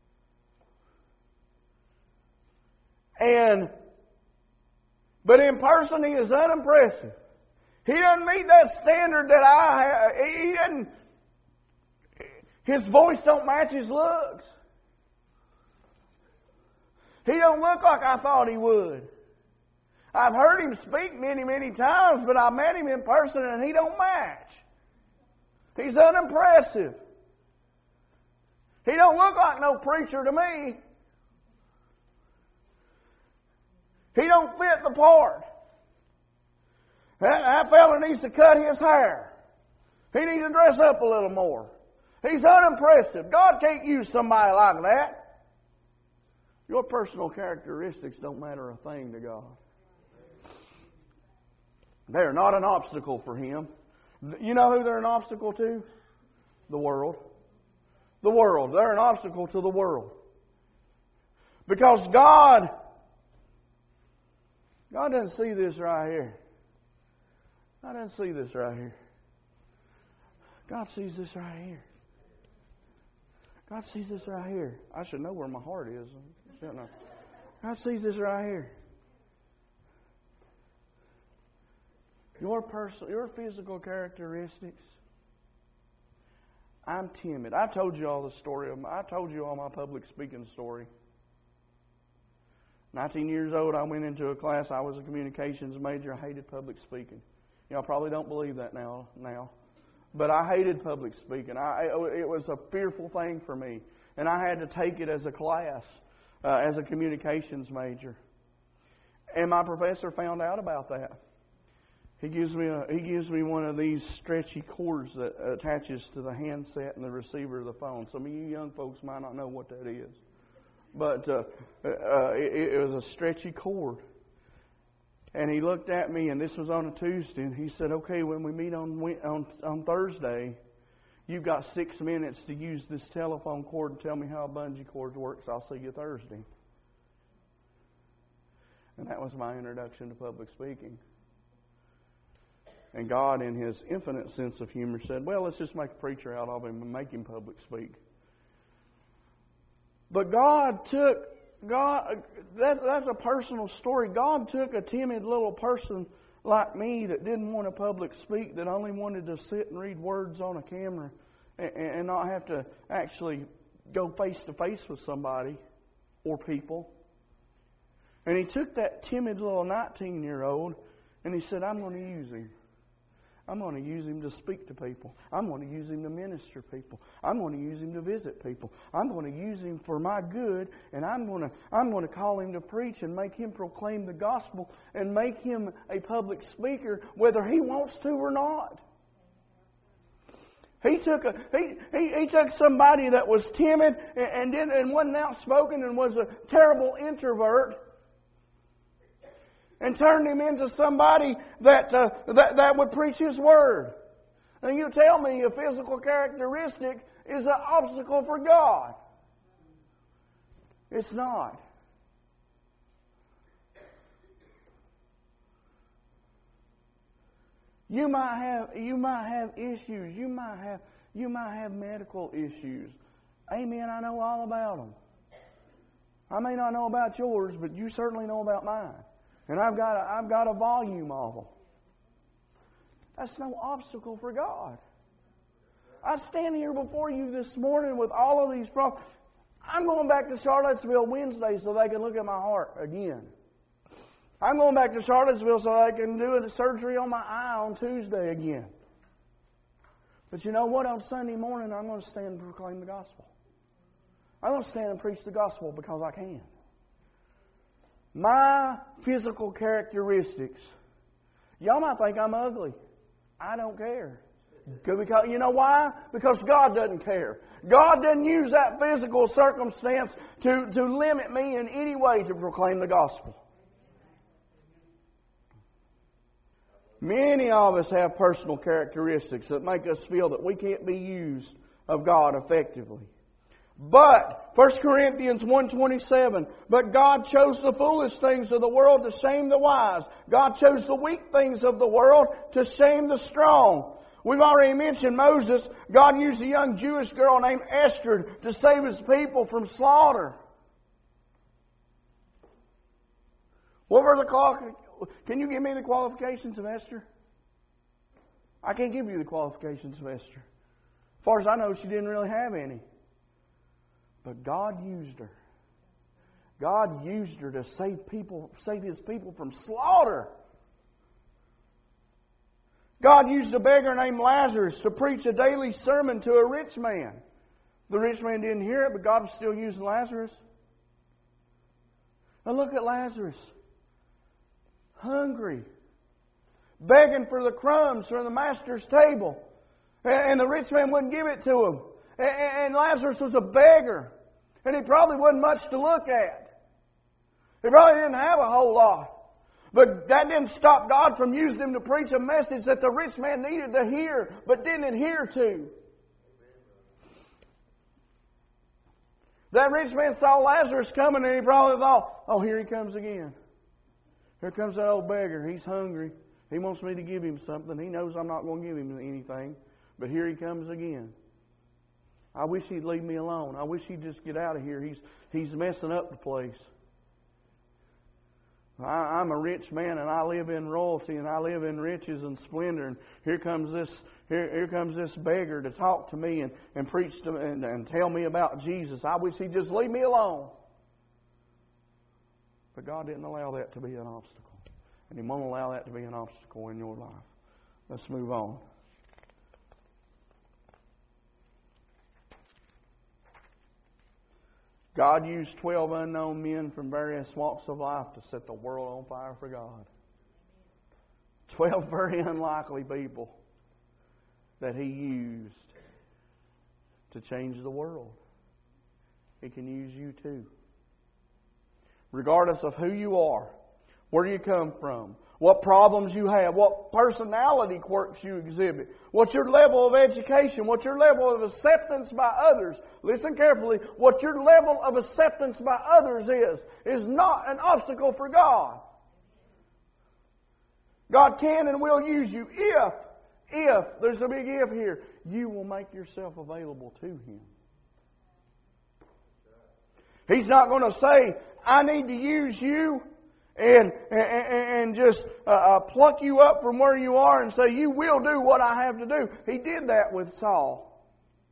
And But in person, he is unimpressive. He doesn't meet that standard that I have. He doesn't. His voice don't match his looks. He don't look like I thought he would. I've heard him speak many, many times, but I met him in person and he don't match. He's unimpressive. He don't look like no preacher to me. He don't fit the part. That, that fella needs to cut his hair. He needs to dress up a little more. He's unimpressive. God can't use somebody like that. Your personal characteristics don't matter a thing to God. They're not an obstacle for Him. You know who they're an obstacle to? The world. The world. They're an obstacle to the world. Because God... God doesn't see this right here. God doesn't see this right here. God sees this right here. God sees this right here. I should know where my heart is. Shouldn't I? God sees this right here. Your personal, your physical characteristics. I'm timid. I've told you all the story of my, I told you all my public speaking story. nineteen years old, I went into a class. I was a communications major. I hated public speaking. Y'all probably don't believe that now. Now, but I hated public speaking. I, it was a fearful thing for me, and I had to take it as a class, uh, as a communications major. And my professor found out about that. He gives me a, he gives me one of these stretchy cords that attaches to the handset and the receiver of the phone. Some of you young folks might not know what that is, but uh, uh, it, it was a stretchy cord. And he looked at me, and this was on a Tuesday, and he said, "Okay, when we meet on on on Thursday, you've got six minutes to use this telephone cord and tell me how a bungee cord works. I'll see you Thursday." And that was my introduction to public speaking. And God, in His infinite sense of humor, said, "Well, let's just make a preacher out of him and make him public speak." But God took, God, that, that's a personal story. God took a timid little person like me that didn't want to public speak, that only wanted to sit and read words on a camera and, and not have to actually go face to face with somebody or people. And He took that timid little nineteen-year-old and He said, "I'm going to use him. I'm going to use him to speak to people. I'm going to use him to minister to people. I'm going to use him to visit people. I'm going to use him for my good, and I'm going to I'm going to call him to preach and make him proclaim the gospel and make him a public speaker, whether he wants to or not." He took a he he, he took somebody that was timid and, and didn't and wasn't outspoken and was a terrible introvert, and turned him into somebody that, uh, that that would preach His Word. And you tell me a physical characteristic is an obstacle for God. It's not. You might have you might have issues. You might have you might have medical issues. Amen. I know all about them. I may not know about yours, but you certainly know about mine. And I've got a, I've got a volume of them. That's no obstacle for God. I stand here before you this morning with all of these problems. I'm going back to Charlottesville Wednesday so they can look at my heart again. I'm going back to Charlottesville so they can do a surgery on my eye on Tuesday again. But you know what? On Sunday morning, I'm going to stand and proclaim the gospel. I'm going to stand and preach the gospel because I can. My physical characteristics. Y'all might think I'm ugly. I don't care. Because, you know why? Because God doesn't care. God doesn't use that physical circumstance to, to limit me in any way to proclaim the gospel. Many of us have personal characteristics that make us feel that we can't be used of God effectively. But, First Corinthians one twenty-seven, but God chose the foolish things of the world to shame the wise. God chose the weak things of the world to shame the strong. We've already mentioned Moses. God used a young Jewish girl named Esther to save His people from slaughter. What were the qualifications? Can you give me the qualifications of Esther? I can't give you the qualifications of Esther. As far as I know, she didn't really have any. But God used her. God used her to save people, save His people from slaughter. God used a beggar named Lazarus to preach a daily sermon to a rich man. The rich man didn't hear it, but God was still using Lazarus. Now look at Lazarus. Hungry. Begging for the crumbs from the master's table. And the rich man wouldn't give it to him. And Lazarus was a beggar. And he probably wasn't much to look at. He probably didn't have a whole lot. But that didn't stop God from using him to preach a message that the rich man needed to hear, but didn't adhere to. That rich man saw Lazarus coming and he probably thought, oh, here he comes again. Here comes that old beggar. He's hungry. He wants me to give him something. He knows I'm not going to give him anything. But here he comes again. I wish he'd leave me alone. I wish he'd just get out of here. He's, he's messing up the place. I, I'm a rich man and I live in royalty and I live in riches and splendor. And here comes this here, here comes this beggar to talk to me and, and preach to me and, and tell me about Jesus. I wish he'd just leave me alone. But God didn't allow that to be an obstacle. And He won't allow that to be an obstacle in your life. Let's move on. God used twelve unknown men from various walks of life to set the world on fire for God. Twelve very unlikely people that He used to change the world. He can use you too. Regardless of who you are, where you come from, what problems you have, what personality quirks you exhibit, what your level of education, what your level of acceptance by others. Listen carefully. What your level of acceptance by others is, is not an obstacle for God. God can and will use you if, if, there's a big if here, you will make yourself available to Him. He's not going to say, I need to use you and and, and just uh, pluck you up from where you are and say, you will do what I have to do. He did that with Saul.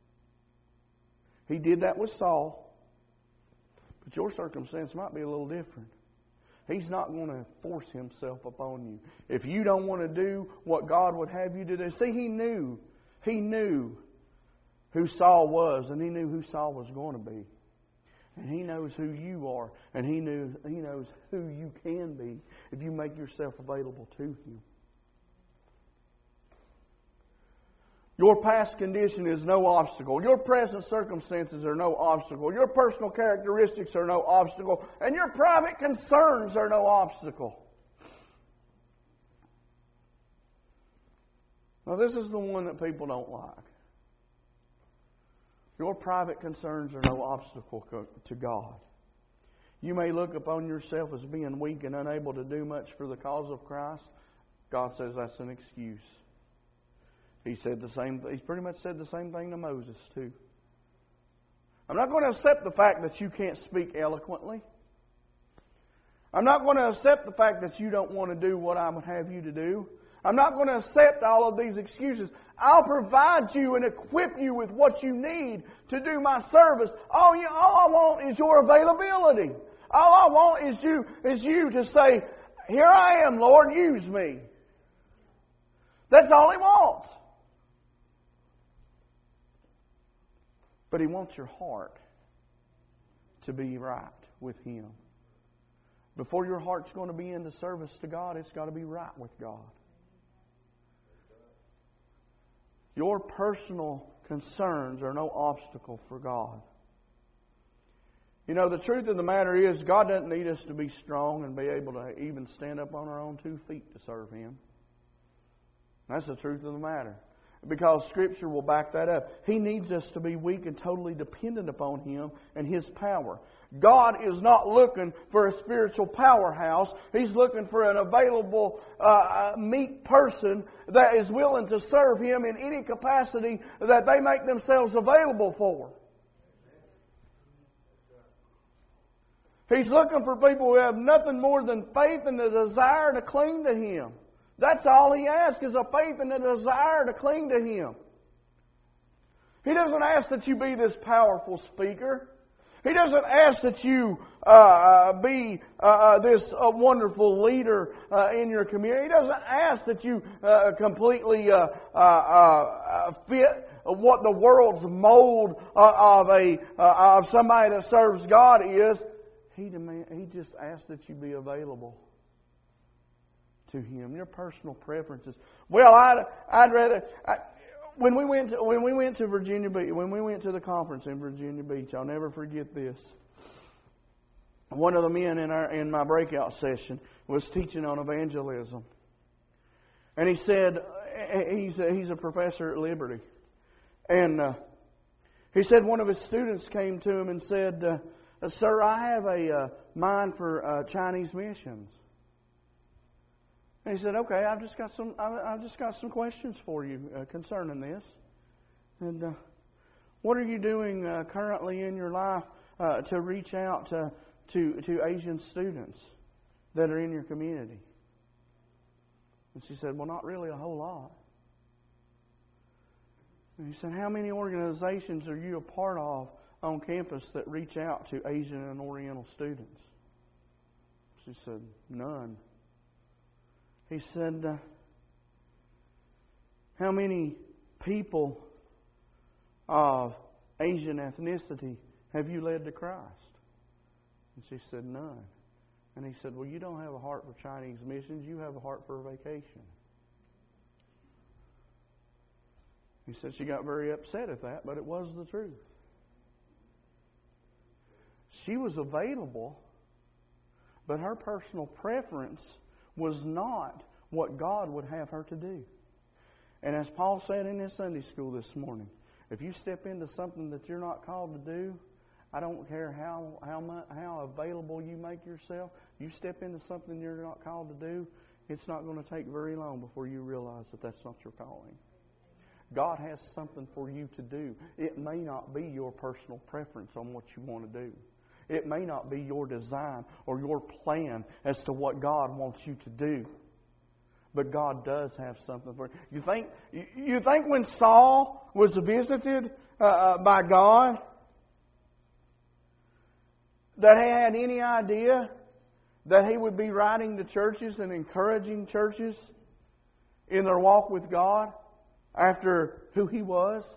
He did that with Saul. But your circumstance might be a little different. He's not going to force Himself upon you. If you don't want to do what God would have you to do. See, He knew. He knew who Saul was, and He knew who Saul was going to be. And He knows who you are, and He knew He knows who you can be if you make yourself available to Him. Your past condition is no obstacle. Your present circumstances are no obstacle. Your personal characteristics are no obstacle. And your private concerns are no obstacle. Now, this is the one that people don't like. Your private concerns are no obstacle to God. You may look upon yourself as being weak and unable to do much for the cause of Christ. God says that's an excuse. He said the same. He's pretty much said the same thing to Moses too. I'm not going to accept the fact that you can't speak eloquently. I'm not going to accept the fact that you don't want to do what I would have you to do. I'm not going to accept all of these excuses. I'll provide you and equip you with what you need to do my service. All, you, all I want is your availability. All I want is you, is you to say, here I am, Lord, use me. That's all He wants. But He wants your heart to be right with Him. Before your heart's going to be into service to God, it's got to be right with God. Your personal concerns are no obstacle for God. You know, the truth of the matter is, God doesn't need us to be strong and be able to even stand up on our own two feet to serve Him. That's the truth of the matter. Because Scripture will back that up. He needs us to be weak and totally dependent upon Him and His power. God is not looking for a spiritual powerhouse. He's looking for an available, uh, meek person that is willing to serve Him in any capacity that they make themselves available for. He's looking for people who have nothing more than faith and the desire to cling to Him. That's all He asks, is a faith and a desire to cling to Him. He doesn't ask that you be this powerful speaker. He doesn't ask that you uh, be uh, this uh, wonderful leader uh, in your community. He doesn't ask that you uh, completely uh, uh, uh, fit what the world's mold uh, of a uh, of somebody that serves God is. He demand, He just asks that you be available to Him. Your personal preferences. Well, I'd I'd rather. I, When we went to, when we went to Virginia Beach, when we went to the conference in Virginia Beach, I'll never forget this. One of the men in our in my breakout session was teaching on evangelism, and he said he's a, he's a professor at Liberty, and uh, he said one of his students came to him and said, uh, "Sir, I have a uh, mind for uh, Chinese missions." And he said, "Okay, I've just got some. I've just got some questions for you uh, concerning this. And uh, what are you doing uh, currently in your life uh, to reach out to, to to Asian students that are in your community? And she said, well, not really a whole lot. And he said, how many organizations are you a part of on campus that reach out to Asian and Oriental students? She said, none. He said, uh, how many people of Asian ethnicity have you led to Christ? And she said, none. And he said, well, you don't have a heart for Chinese missions. You have a heart for a vacation. He said she got very upset at that, but it was the truth. She was available, but her personal preference was not what God would have her to do. And as Paul said in his Sunday school this morning, if you step into something that you're not called to do, I don't care how how much, how available you make yourself, you step into something you're not called to do, it's not going to take very long before you realize that that's not your calling. God has something for you to do. It may not be your personal preference on what you want to do. It may not be your design or your plan as to what God wants you to do. But God does have something for you. You think, you think when Saul was visited uh, by God, that he had any idea that he would be writing to churches and encouraging churches in their walk with God after who he was?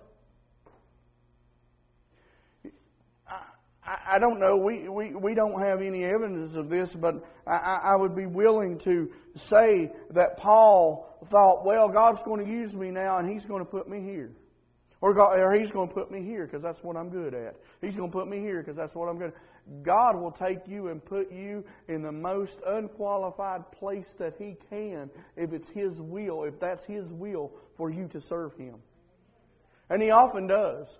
I don't know, we, we, we don't have any evidence of this, but I, I would be willing to say that Paul thought, well, God's going to use me now and He's going to put me here. Or, God, or He's going to put me here because that's what I'm good at. He's going to put me here because that's what I'm good at. God will take you and put you in the most unqualified place that He can if it's His will, if that's His will for you to serve Him. And He often does.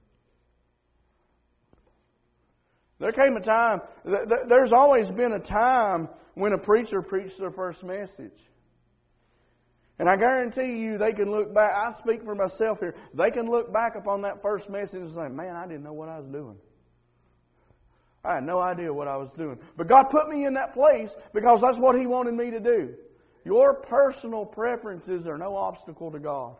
There came a time, there's always been a time when a preacher preached their first message. And I guarantee you they can look back, I speak for myself here, they can look back upon that first message and say, man, I didn't know what I was doing. I had no idea what I was doing. But God put me in that place because that's what He wanted me to do. Your personal preferences are no obstacle to God.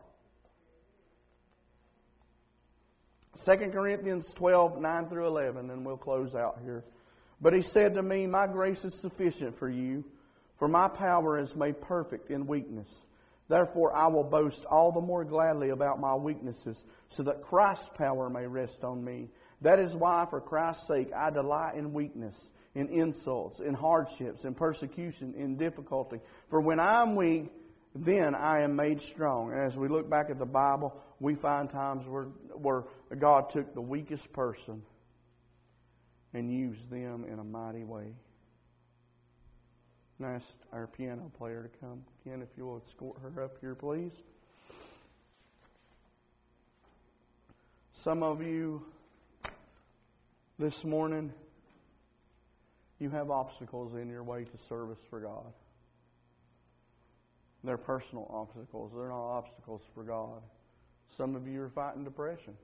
Second Corinthians twelve, nine through eleven, and we'll close out here. But He said to me, my grace is sufficient for you, for my power is made perfect in weakness. Therefore I will boast all the more gladly about my weaknesses, so that Christ's power may rest on me. That is why, for Christ's sake, I delight in weakness, in insults, in hardships, in persecution, in difficulty. For when I am weak, then I am made strong. And as we look back at the Bible, we find times where, where God took the weakest person and used them in a mighty way. And I asked our piano player to come. Ken, if you will escort her up here, please. Some of you this morning, you have obstacles in your way to service for God. They're personal obstacles. They're not obstacles for God. Some of you are fighting depression.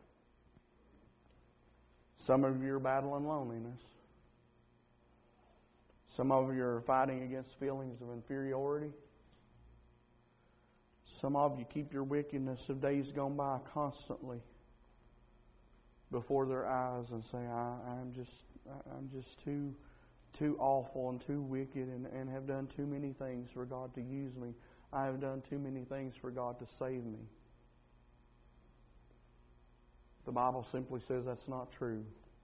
Some of you are battling loneliness. Some of you are fighting against feelings of inferiority. Some of you keep your wickedness of days gone by constantly before their eyes and say, I, I'm just I'm just too too awful and too wicked and, and have done too many things for God to use me. I have done too many things for God to save me. The Bible simply says that's not true.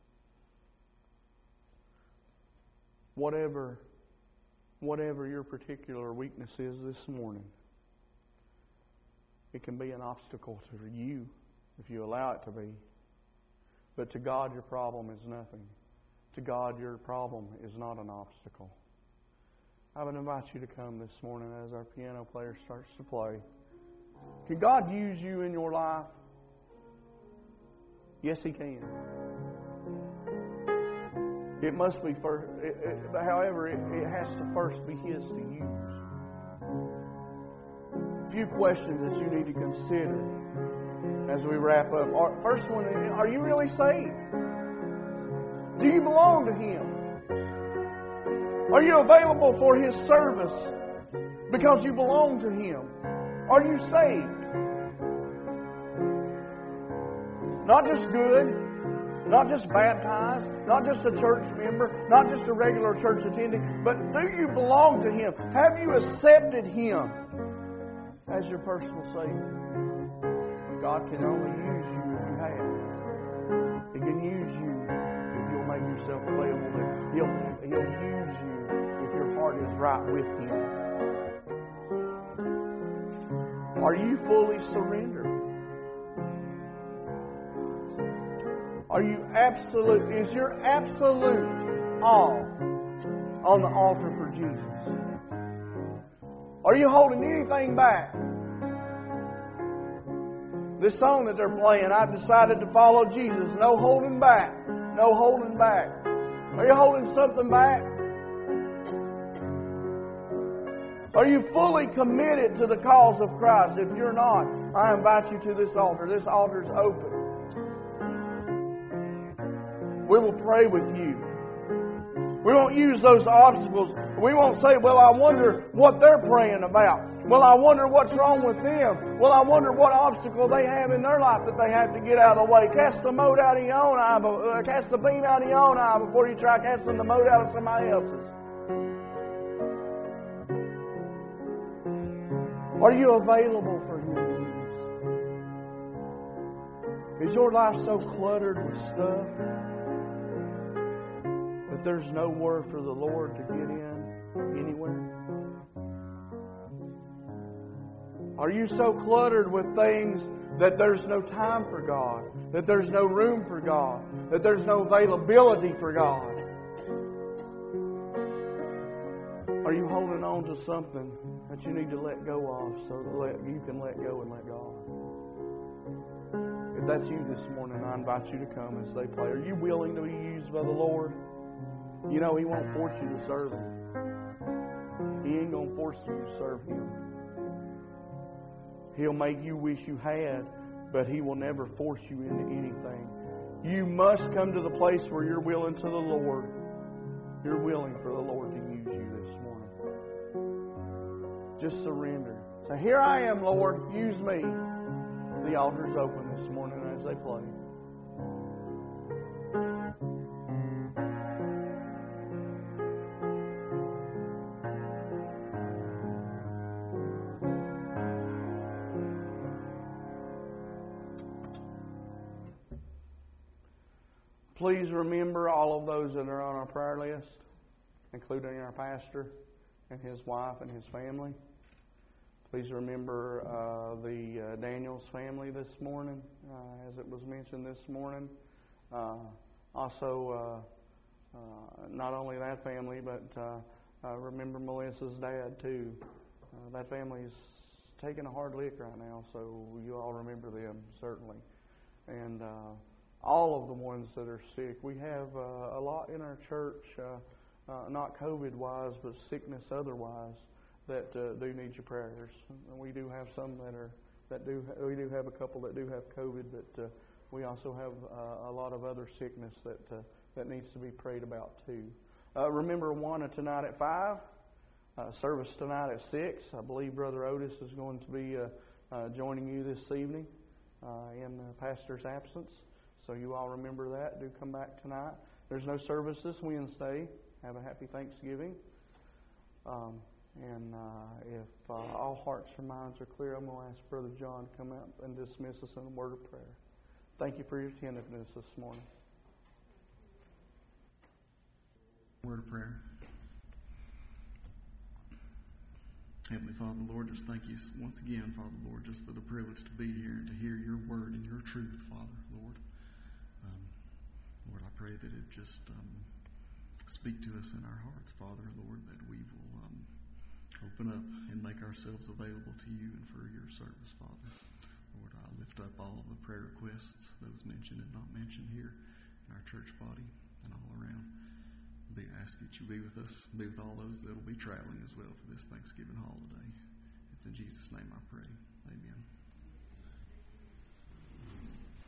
Whatever, whatever your particular weakness is this morning, it can be an obstacle to you if you allow it to be. But to God, your problem is nothing. To God, your problem is not an obstacle. I would invite you to come this morning as our piano player starts to play. Can God use you in your life? Yes, He can. It must be first, it, it, however, it, it has to first be His to use. A few questions that you need to consider as we wrap up. First one, are you really saved? Do you belong to Him? Are you available for His service because you belong to Him? Are you saved? Not just good, not just baptized, not just a church member, not just a regular church attending, but do you belong to Him? Have you accepted Him as your personal Savior? God can only use you if you have. He can use you if you'll make yourself available there. He'll, he'll use you if your heart is right with Him. Are you fully surrendered? Are you absolute? Is your absolute all on the altar for Jesus? Are you holding anything back? This song that they're playing, I've decided to follow Jesus. No holding back. No holding back. Are you holding something back? Are you fully committed to the cause of Christ? If you're not, I invite you to this altar. This altar is open. We will pray with you. We won't use those obstacles. We won't say, well, I wonder what they're praying about. Well, I wonder what's wrong with them. Well, I wonder what obstacle they have in their life that they have to get out of the way. Cast the mote out of your own eye. Uh, cast the beam out of your own eye before you try casting the mote out of somebody else's. Are you available for Him to use? Is your life so cluttered with stuff that there's nowhere for the Lord to get in anywhere? Are you so cluttered with things that there's no time for God, that there's no room for God, that there's no availability for God? Are you holding on to something that you need to let go of so that you can let go and let God? If that's you this morning, I invite you to come as they play. Are you willing to be used by the Lord? You know, He won't force you to serve Him. He ain't going to force you to serve Him. He'll make you wish you had, but He will never force you into anything. You must come to the place where you're willing to the Lord. You're willing for the Lord to use you this morning. Just surrender. Say, here I am, Lord. Use me. The altar's open this morning as they play. Please remember all of those that are on our prayer list, including our pastor and his wife and his family. Please remember uh, the uh, Daniels family this morning, uh, as it was mentioned this morning. Uh, also, uh, uh, not only that family, but uh, uh, remember Melissa's dad too. Uh, that family's taking a hard lick right now, so you all remember them, certainly. And uh, all of the ones that are sick. We have uh, a lot in our church, uh, uh, not COVID-wise, but sickness otherwise, that uh, do need your prayers. And we do have some that are that do. We do have a couple that do have COVID, but uh, we also have uh, a lot of other sickness that uh, that needs to be prayed about too. Uh, remember Awana tonight at five. Uh, service tonight at six. I believe Brother Otis is going to be uh, uh, joining you this evening uh, in the pastor's absence. So you all remember that. Do come back tonight. There's no service this Wednesday. Have a happy Thanksgiving. Um, and uh, if uh, all hearts and minds are clear, I'm going to ask Brother John to come out and dismiss us in a word of prayer. Thank you for your attentiveness this morning. Word of prayer. Heavenly Father, Lord, just thank you once again, Father, Lord, just for the privilege to be here and to hear your word and your truth, Father, Lord. Um, Lord, I pray that it just um, speak to us in our hearts, Father, Lord, that we will um, open up and make ourselves available to you and for your service, Father. Lord, I lift up all of the prayer requests, those mentioned and not mentioned here in our church body and all around. Be ask that you be with us, be with all those that will be traveling as well for this Thanksgiving holiday. It's in Jesus' name I pray. Amen.